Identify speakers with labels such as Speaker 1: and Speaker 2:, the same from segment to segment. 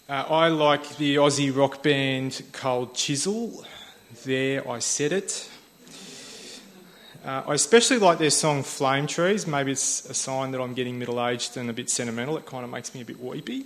Speaker 1: I like the Aussie rock band Cold Chisel. There, I said it. I especially like their song Flame Trees. Maybe it's a sign that I'm getting middle-aged and a bit sentimental. It kind of makes me a bit weepy.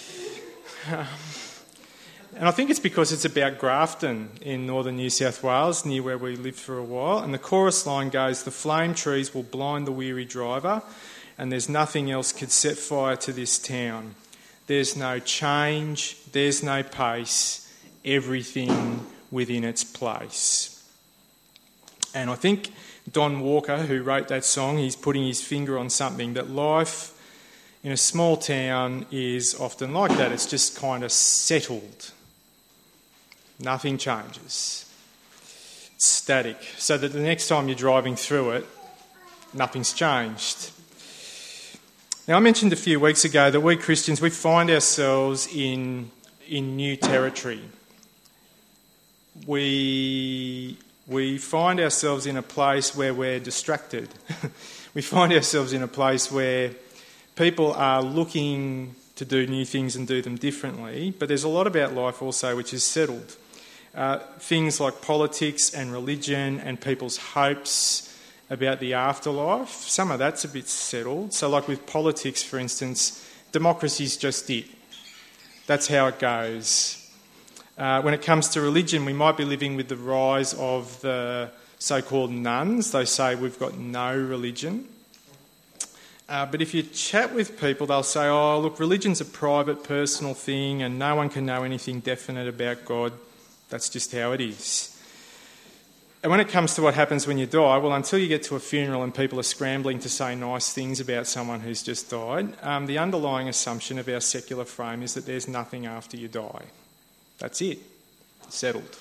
Speaker 1: And I think it's because it's about Grafton in northern New South Wales, near where we lived for a while. And the chorus line goes, "The flame trees will blind the weary driver, and there's nothing else could set fire to this town. There's no change, there's no pace, everything within its place." And I think Don Walker, who wrote that song, he's putting his finger on something, that life in a small town is often like that. It's just kind of settled. Nothing changes. It's static. So that the next time you're driving through it, nothing's changed. Now, I mentioned a few weeks ago that we Christians, we find ourselves in new territory. We find ourselves in a place where we're distracted. We find ourselves in a place where people are looking to do new things and do them differently, but there's a lot about life also which is settled. Things like politics and religion and people's hopes about the afterlife, some of that's a bit settled. So like with politics, for instance, democracy's just it. That's how it goes. When it comes to religion, we might be living with the rise of the so-called nuns. They say we've got no religion. But if you chat with people, they'll say, oh, look, religion's a private, personal thing and no one can know anything definite about God. That's just how it is. And when it comes to what happens when you die, well, until you get to a funeral and people are scrambling to say nice things about someone who's just died, the underlying assumption of our secular frame is that there's nothing after you die. That's it. Settled.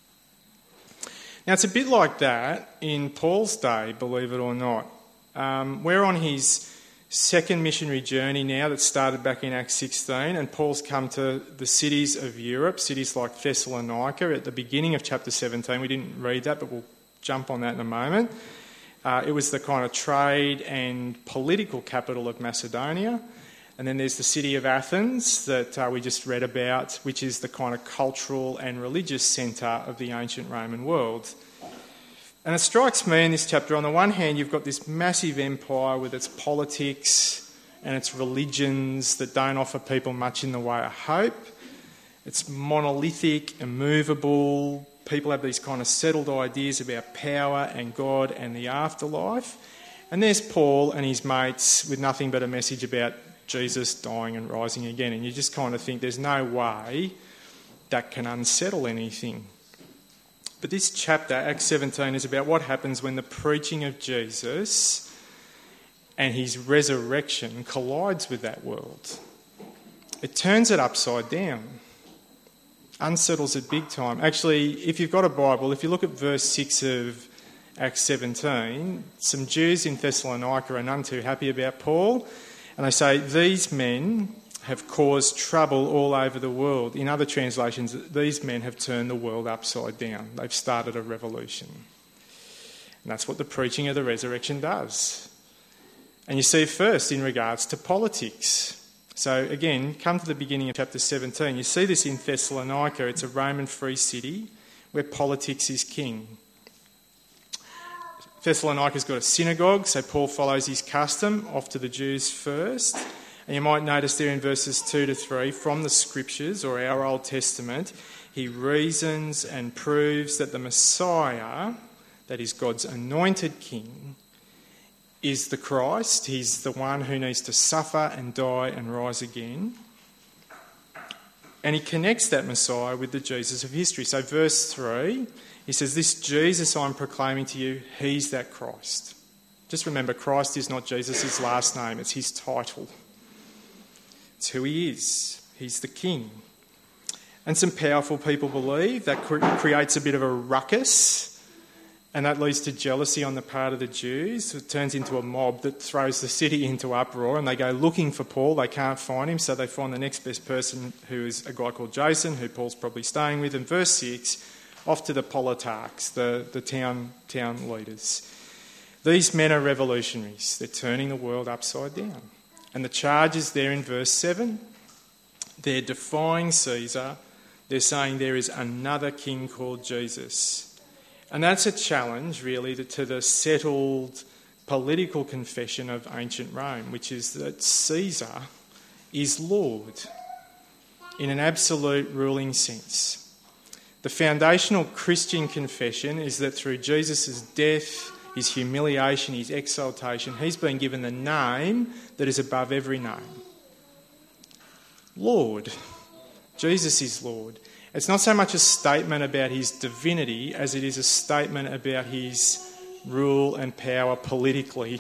Speaker 1: Now, it's a bit like that in Paul's day, believe it or not. We're on his second missionary journey now that started back in Acts 16, and Paul's come to the cities of Europe, cities like Thessalonica at the beginning of chapter 17. We didn't read that, but we'll jump on that in a moment. It was the kind of trade and political capital of Macedonia. And then there's the city of Athens that we just read about, which is the kind of cultural and religious centre of the ancient Roman world. And it strikes me in this chapter, on the one hand, you've got this massive empire with its politics and its religions that don't offer people much in the way of hope. It's monolithic, immovable. People have these kind of settled ideas about power and God and the afterlife. And there's Paul and his mates with nothing but a message about Jesus dying and rising again. And you just kind of think there's no way that can unsettle anything. But this chapter, Acts 17, is about what happens when the preaching of Jesus and his resurrection collides with that world. It turns it upside down, unsettles it big time. Actually, if you've got a Bible, if you look at verse 6 of Acts 17, some Jews in Thessalonica are none too happy about Paul, and they say, these men have caused trouble all over the world. In other translations, these men have turned the world upside down. They've started a revolution. And that's what the preaching of the resurrection does. And you see it first in regards to politics. So again, come to the beginning of chapter 17. You see this in Thessalonica. It's a Roman free city where politics is king. Thessalonica's got a synagogue, so Paul follows his custom, off to the Jews first. And you might notice there in verses 2 to 3, from the Scriptures or our Old Testament, he reasons and proves that the Messiah, that is God's anointed king, is the Christ. He's the one who needs to suffer and die and rise again. And he connects that Messiah with the Jesus of history. So verse 3, he says, this Jesus I'm proclaiming to you, he's that Christ. Just remember, Christ is not Jesus' last name, it's his title. It's who he is. He's the king. And some powerful people believe that creates a bit of a ruckus, and that leads to jealousy on the part of the Jews. It turns into a mob that throws the city into uproar, and they go looking for Paul. They can't find him, so they find the next best person, who is a guy called Jason, who Paul's probably staying with. And verse 6, off to the politarchs, the town leaders. These men are revolutionaries. They're turning the world upside down. And the charge is there in verse 7. They're defying Caesar. They're saying there is another king called Jesus. And that's a challenge, really, to the settled political confession of ancient Rome, which is that Caesar is Lord in an absolute ruling sense. The foundational Christian confession is that through Jesus' death, his humiliation, his exaltation, he's been given the name that is above every name. Lord. Jesus is Lord. It's not so much a statement about his divinity as it is a statement about his rule and power politically.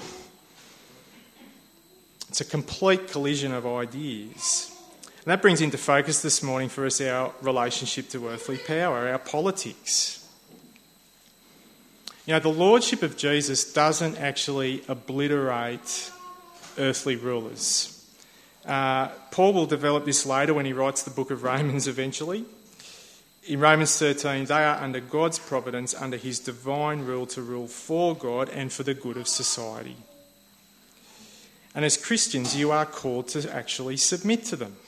Speaker 1: It's a complete collision of ideas. And that brings into focus this morning for us our relationship to earthly power, our politics. You know, the lordship of Jesus doesn't actually obliterate earthly rulers. Paul will develop this later when he writes the book of Romans eventually. In Romans 13, they are under God's providence, under his divine rule to rule for God and for the good of society. And as Christians, you are called to actually submit to them.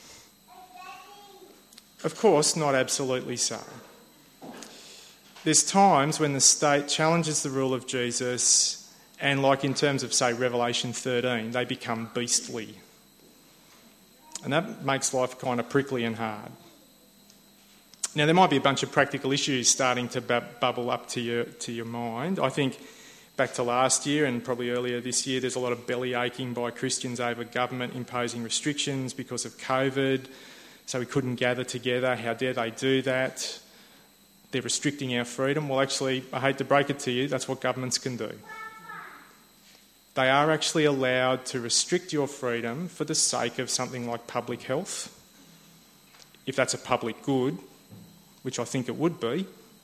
Speaker 1: Of course, not absolutely so. There's times when the state challenges the rule of Jesus and, like in terms of, say, Revelation 13, they become beastly. And that makes life kind of prickly and hard. Now, there might be a bunch of practical issues starting to bubble up to your mind. I think back to last year and probably earlier this year, there's a lot of belly aching by Christians over government imposing restrictions because of COVID. So we couldn't gather together. How dare they do that? They're restricting our freedom. Well, actually, I hate to break it to you, that's what governments can do. They are actually allowed to restrict your freedom for the sake of something like public health, if that's a public good, which I think it would be.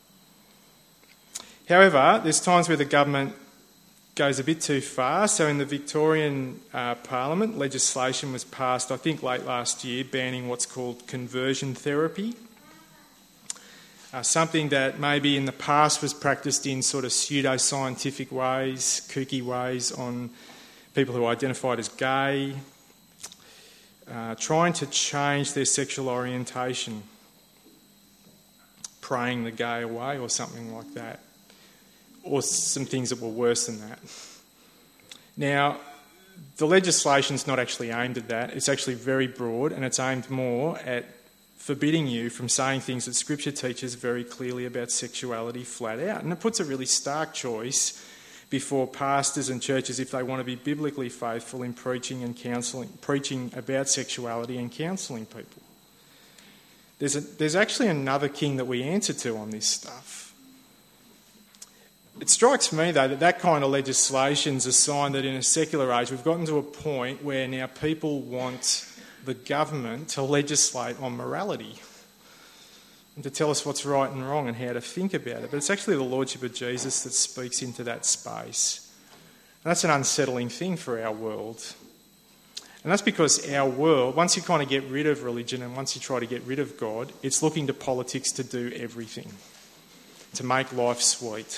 Speaker 1: However, there's times where the government goes a bit too far. So in the Victorian Parliament, legislation was passed, I think late last year, banning what's called conversion therapy. Something that maybe in the past was practiced in sort of pseudo-scientific ways, kooky ways on people who identified as gay, trying to change their sexual orientation, praying the gay away or something like that, or some things that were worse than that. Now, the legislation's not actually aimed at that. It's actually very broad, and it's aimed more at forbidding you from saying things that Scripture teaches very clearly about sexuality flat out. And it puts a really stark choice before pastors and churches if they want to be biblically faithful in preaching and counselling, preaching about sexuality and counselling people. There's actually another king that we answer to on this stuff. It strikes me, though, that kind of legislation's a sign that in a secular age we've gotten to a point where now people want the government to legislate on morality and to tell us what's right and wrong and how to think about it. But it's actually the lordship of Jesus that speaks into that space. And that's an unsettling thing for our world. And that's because our world, once you kind of get rid of religion and once you try to get rid of God, it's looking to politics to do everything, to make life sweet.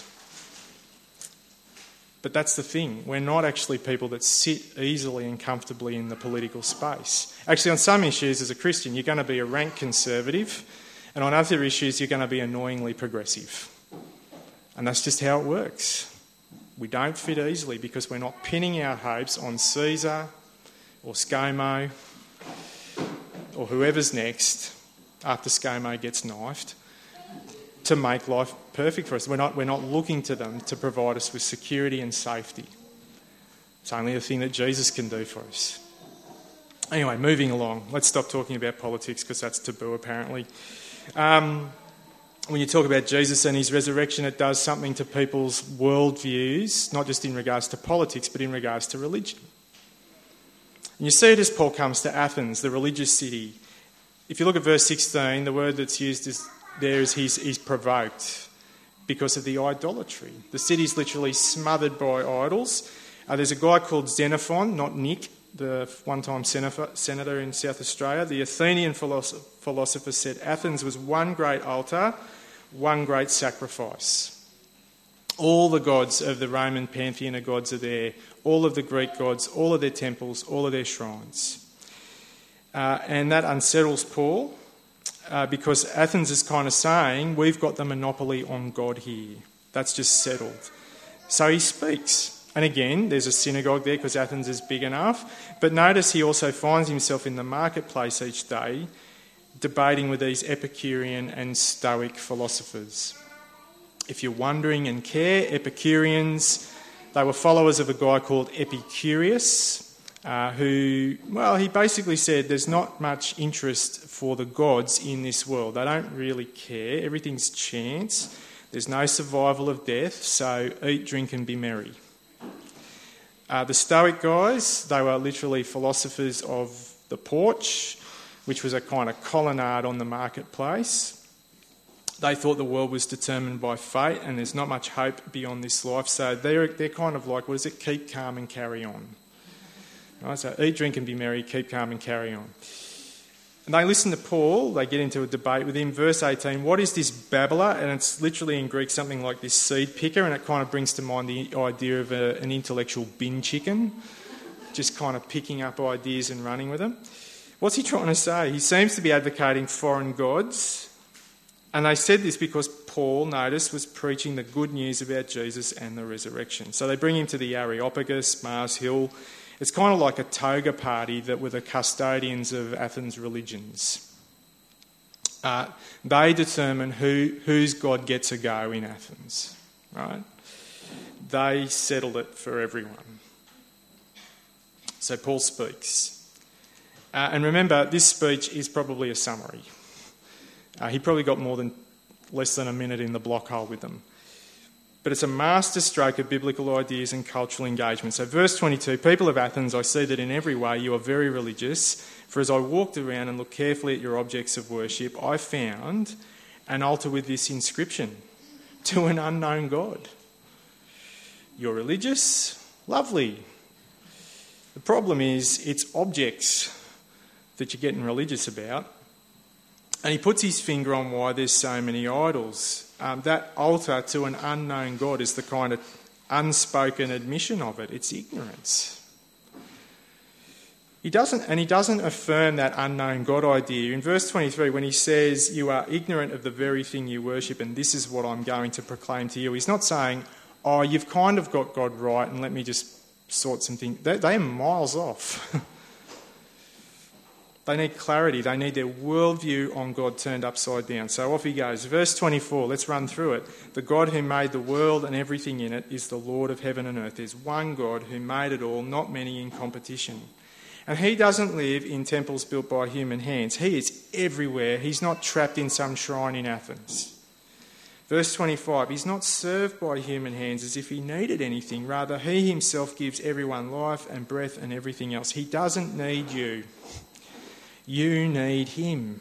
Speaker 1: But that's the thing. We're not actually people that sit easily and comfortably in the political space. Actually, on some issues as a Christian, you're going to be a rank conservative, and on other issues, you're going to be annoyingly progressive. And that's just how it works. We don't fit easily because we're not pinning our hopes on Caesar or ScoMo or whoever's next after ScoMo gets knifed to make life perfect for us. We're not looking to them to provide us with security and safety. It's only a thing that Jesus can do for us. Anyway, moving along. Let's stop talking about politics because that's taboo apparently. When you talk about Jesus and his resurrection, it does something to people's worldviews, not just in regards to politics, but in regards to religion. And you see it as Paul comes to Athens, the religious city. If you look at verse 16, the word that's used there is he's provoked because of the idolatry. The city's literally smothered by idols. There's a guy called Xenophon, not Nick, the one-time senator in South Australia. The Athenian philosopher said Athens was one great altar, one great sacrifice. All the gods of the Roman pantheon of gods are there. All of the Greek gods, all of their temples, all of their shrines. And that unsettles Paul because Athens is kind of saying, we've got the monopoly on God here. That's just settled. So he speaks. And again, there's a synagogue there because Athens is big enough. But notice he also finds himself in the marketplace each day debating with these Epicurean and Stoic philosophers. If you're wondering and care, Epicureans, they were followers of a guy called Epicurus, who, well, he basically said there's not much interest for the gods in this world. They don't really care. Everything's chance. There's no survival of death, so eat, drink and be merry. The Stoic guys, they were literally philosophers of the porch, which was a kind of colonnade on the marketplace. They thought the world was determined by fate and there's not much hope beyond this life. So they're kind of like, what is it? Keep calm and carry on. Right, so eat, drink and be merry, keep calm and carry on. And they listen to Paul, they get into a debate with him. Verse 18, what is this babbler? And it's literally in Greek something like this seed picker, and it kind of brings to mind the idea of an intellectual bin chicken, just kind of picking up ideas and running with them. What's he trying to say? He seems to be advocating foreign gods. And they said this because Paul, notice, was preaching the good news about Jesus and the resurrection. So they bring him to the Areopagus, Mars Hill. It's kind of like a toga party that were the custodians of Athens' religions. They determine whose god gets a go in Athens, right? They settled it for everyone. So Paul speaks. And remember, this speech is probably a summary. He probably got less than a minute in the block hole with them. But it's a masterstroke of biblical ideas and cultural engagement. So verse 22, people of Athens, I see that in every way you are very religious. For as I walked around and looked carefully at your objects of worship, I found an altar with this inscription, to an unknown God. You're religious? Lovely. The problem is it's objects that you're getting religious about. And he puts his finger on why there's so many idols. That altar to an unknown God is the kind of unspoken admission of it. It's ignorance. He doesn't affirm that unknown God idea. In verse 23, when he says, you are ignorant of the very thing you worship and this is what I'm going to proclaim to you, he's not saying, oh, you've kind of got God right and let me just sort some things. They are miles off. They need clarity. They need their worldview on God turned upside down. So off he goes. Verse 24, let's run through it. The God who made the world and everything in it is the Lord of heaven and earth. There's one God who made it all, not many in competition. And he doesn't live in temples built by human hands. He is everywhere. He's not trapped in some shrine in Athens. Verse 25, he's not served by human hands as if he needed anything. Rather, he himself gives everyone life and breath and everything else. He doesn't need you. You need him.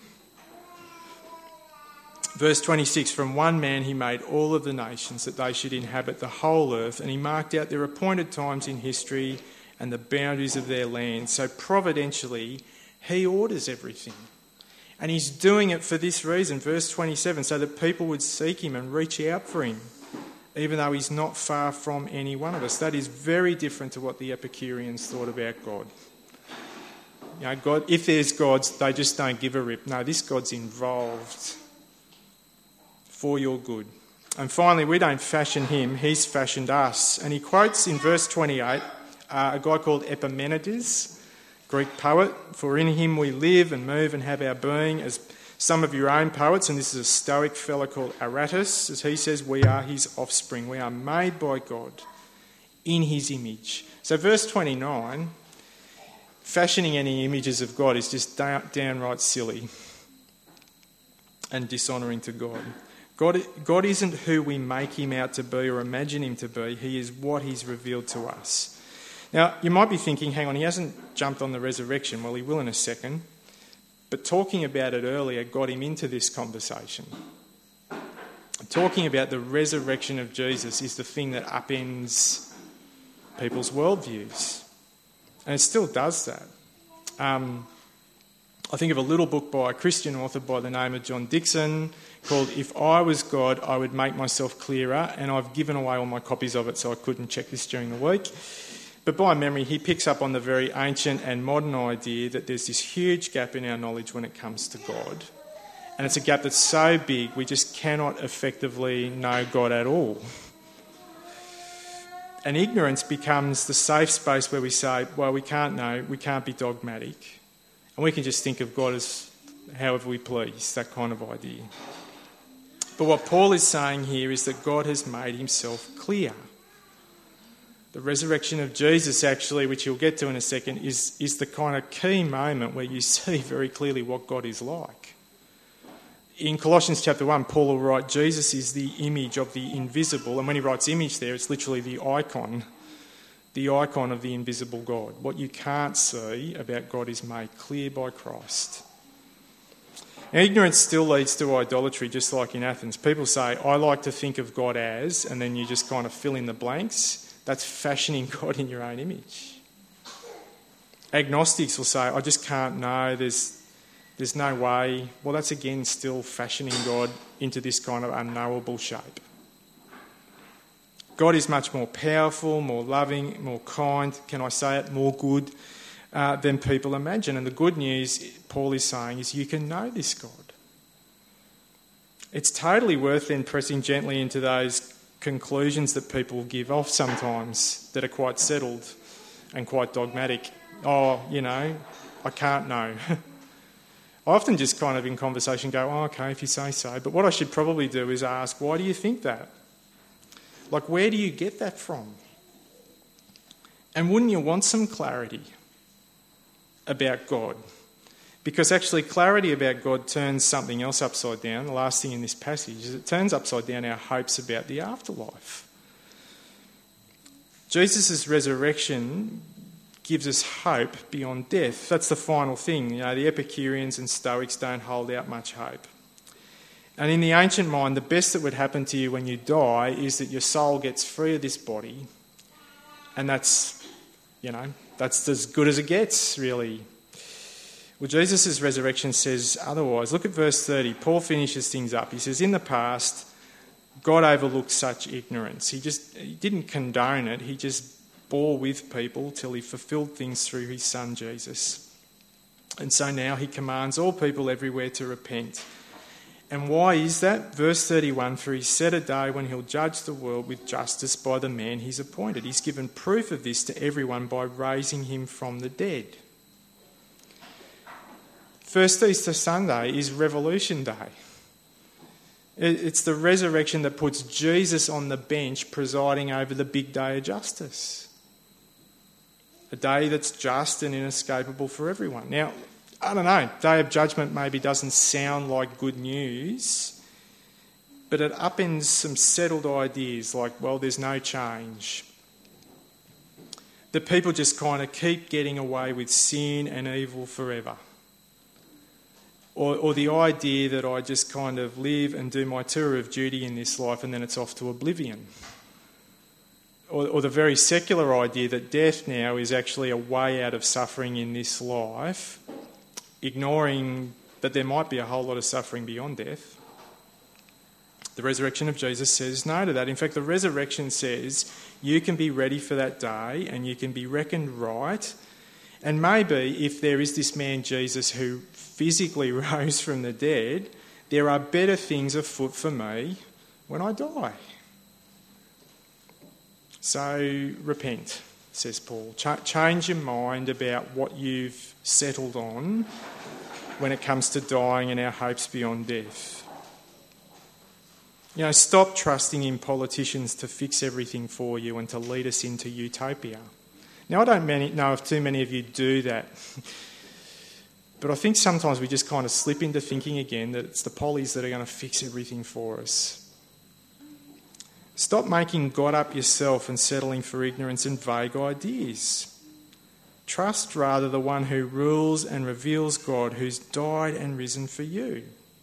Speaker 1: Verse 26, from one man he made all of the nations that they should inhabit the whole earth, and he marked out their appointed times in history and the boundaries of their land. So providentially, he orders everything. And he's doing it for this reason, verse 27, so that people would seek him and reach out for him, even though he's not far from any one of us. That is very different to what the Epicureans thought about God. You know, God, if there's gods, they just don't give a rip. No, this God's involved for your good. And finally, we don't fashion him, he's fashioned us. And he quotes in verse 28 a guy called Epimenides, Greek poet, for in him we live and move and have our being, as some of your own poets, and this is a Stoic fellow called Aratus, as he says, we are his offspring. We are made by God in his image. So verse 29... fashioning any images of God is just downright silly and dishonouring to God. God isn't who we make him out to be or imagine him to be. He is what he's revealed to us. Now, you might be thinking, hang on, he hasn't jumped on the resurrection. Well, he will in a second. But talking about it earlier got him into this conversation. Talking about the resurrection of Jesus is the thing that upends people's worldviews. And it still does that. I think of a little book by a Christian author by the name of John Dixon called If I Was God, I Would Make Myself Clearer, and I've given away all my copies of it so I couldn't check this during the week. But by memory, he picks up on the very ancient and modern idea that there's this huge gap in our knowledge when it comes to God. And it's a gap that's so big, we just cannot effectively know God at all. And ignorance becomes the safe space where we say, well, we can't know, we can't be dogmatic. And we can just think of God as however we please, that kind of idea. But what Paul is saying here is that God has made himself clear. The resurrection of Jesus, actually, which you'll get to in a second, is the kind of key moment where you see very clearly what God is like. In Colossians chapter 1, Paul will write, Jesus is the image of the invisible. And when he writes image there, it's literally the icon of the invisible God. What you can't see about God is made clear by Christ. Now, ignorance still leads to idolatry, just like in Athens. People say, I like to think of God as, and then you just kind of fill in the blanks. That's fashioning God in your own image. Agnostics will say, I just can't know, there's no way. Well, that's again still fashioning God into this kind of unknowable shape. God is much more powerful, more loving, more kind, can I say it, more good than people imagine. And the good news, Paul is saying, is you can know this God. It's totally worth then pressing gently into those conclusions that people give off sometimes that are quite settled and quite dogmatic. Oh, I can't know. I often just kind of in conversation go, oh, okay, if you say so. But what I should probably do is ask, why do you think that? Like, where do you get that from? And wouldn't you want some clarity about God? Because actually clarity about God turns something else upside down. The last thing in this passage is it turns upside down our hopes about the afterlife. Jesus' resurrection gives us hope beyond death. That's the final thing. The Epicureans and Stoics don't hold out much hope. And in the ancient mind, the best that would happen to you when you die is that your soul gets free of this body. And that's as good as it gets, really. Well, Jesus' resurrection says otherwise. Look at verse 30. Paul finishes things up. He says, in the past, God overlooked such ignorance. He didn't condone it. He just bore with people till he fulfilled things through his son, Jesus. And so now he commands all people everywhere to repent. And why is that? Verse 31, for he's set a day when he'll judge the world with justice by the man he's appointed. He's given proof of this to everyone by raising him from the dead. First Easter Sunday is Revolution Day. It's the resurrection that puts Jesus on the bench presiding over the big day of justice. A day that's just and inescapable for everyone. Now, I don't know, Day of Judgment maybe doesn't sound like good news, but it upends some settled ideas like, well, there's no change. That people just kind of keep getting away with sin and evil forever. Or the idea that I just kind of live and do my tour of duty in this life and then it's off to oblivion. Or the very secular idea that death now is actually a way out of suffering in this life, ignoring that there might be a whole lot of suffering beyond death. The resurrection of Jesus says no to that. In fact, the resurrection says you can be ready for that day and you can be reckoned right. And maybe if there is this man Jesus who physically rose from the dead, there are better things afoot for me when I die. So repent, says Paul. Change your mind about what you've settled on when it comes to dying and our hopes beyond death. Stop trusting in politicians to fix everything for you and to lead us into utopia. Now, I don't know if too many of you do that. But I think sometimes we just kind of slip into thinking again that it's the pollies that are going to fix everything for us. Stop making God up yourself and settling for ignorance and vague ideas. Trust rather the one who rules and reveals God, who's died and risen for you.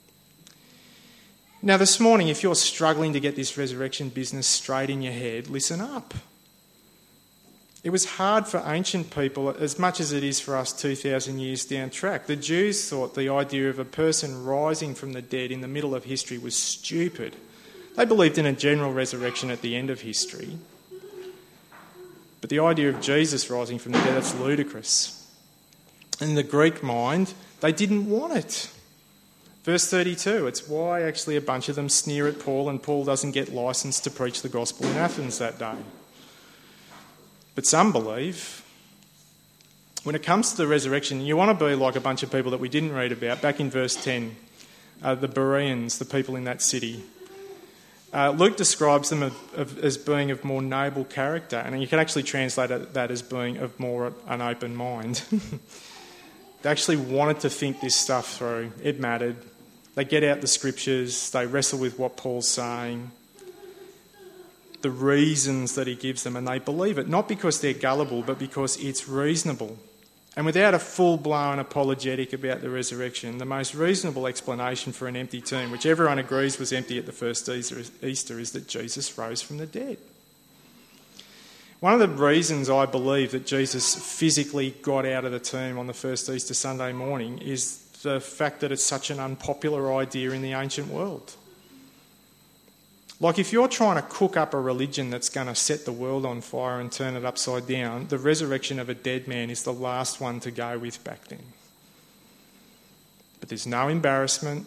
Speaker 1: Now this morning, if you're struggling to get this resurrection business straight in your head, listen up. It was hard for ancient people as much as it is for us 2,000 years down track. The Jews thought the idea of a person rising from the dead in the middle of history was stupid. They believed in a general resurrection at the end of history. But the idea of Jesus rising from the dead, that's ludicrous. In the Greek mind, they didn't want it. Verse 32, it's why actually a bunch of them sneer at Paul and Paul doesn't get licensed to preach the gospel in Athens that day. But some believe. When it comes to the resurrection, you want to be like a bunch of people that we didn't read about. Back in verse 10, the Bereans, the people in that city. Luke describes them as being of more noble character, and you can actually translate that as being of more an open mind. They actually wanted to think this stuff through. It mattered. They get out the scriptures, they wrestle with what Paul's saying, the reasons that he gives them, and they believe it, not because they're gullible, but because it's reasonable. And without a full-blown apologetic about the resurrection, the most reasonable explanation for an empty tomb, which everyone agrees was empty at the first Easter, is that Jesus rose from the dead. One of the reasons I believe that Jesus physically got out of the tomb on the first Easter Sunday morning is the fact that it's such an unpopular idea in the ancient world. Like, if you're trying to cook up a religion that's going to set the world on fire and turn it upside down, the resurrection of a dead man is the last one to go with back then. But there's no embarrassment.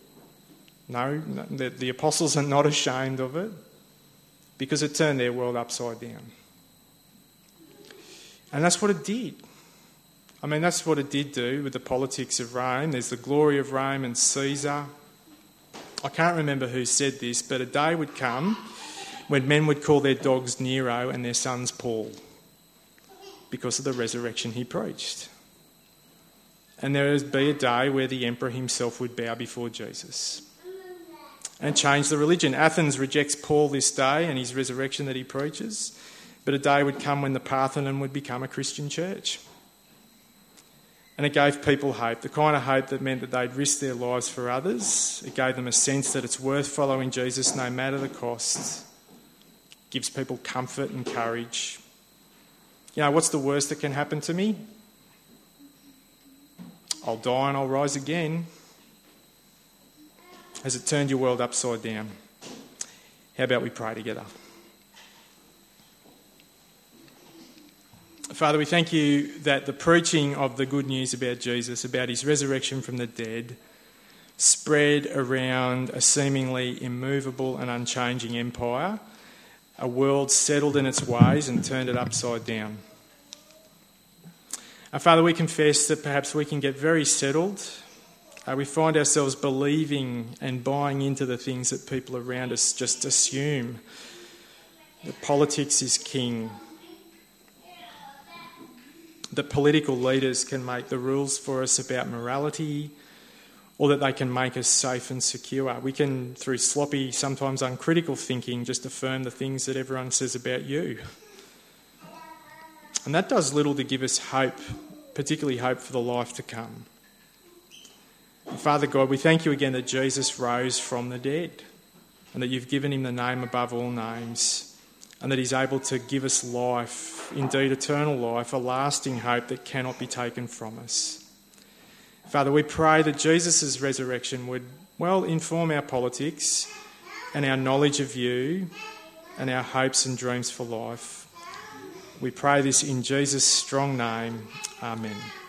Speaker 1: The apostles are not ashamed of it because it turned their world upside down. And that's what it did. I mean, that's what it did do with the politics of Rome. There's the glory of Rome and Caesar. I can't remember who said this, but a day would come when men would call their dogs Nero and their sons Paul because of the resurrection he preached. And there would be a day where the emperor himself would bow before Jesus and change the religion. Athens rejects Paul this day and his resurrection that he preaches, but a day would come when the Parthenon would become a Christian church. And it gave people hope, the kind of hope that meant that they'd risk their lives for others. It gave them a sense that it's worth following Jesus no matter the cost. It gives people comfort and courage. You know, what's the worst that can happen to me? I'll die and I'll rise again. Has it turned your world upside down? How about we pray together? Father, we thank you that the preaching of the good news about Jesus, about his resurrection from the dead, spread around a seemingly immovable and unchanging empire, a world settled in its ways and turned it upside down. Father, we confess that perhaps we can get very settled. We find ourselves believing and buying into the things that people around us just assume. That politics is king. That political leaders can make the rules for us about morality, or that they can make us safe and secure. We can, through sloppy, sometimes uncritical thinking, just affirm the things that everyone says about you. And that does little to give us hope, particularly hope for the life to come. And Father God, we thank you again that Jesus rose from the dead and that you've given him the name above all names, and that he's able to give us life, indeed eternal life, a lasting hope that cannot be taken from us. Father, we pray that Jesus' resurrection would, inform our politics and our knowledge of you and our hopes and dreams for life. We pray this in Jesus' strong name. Amen.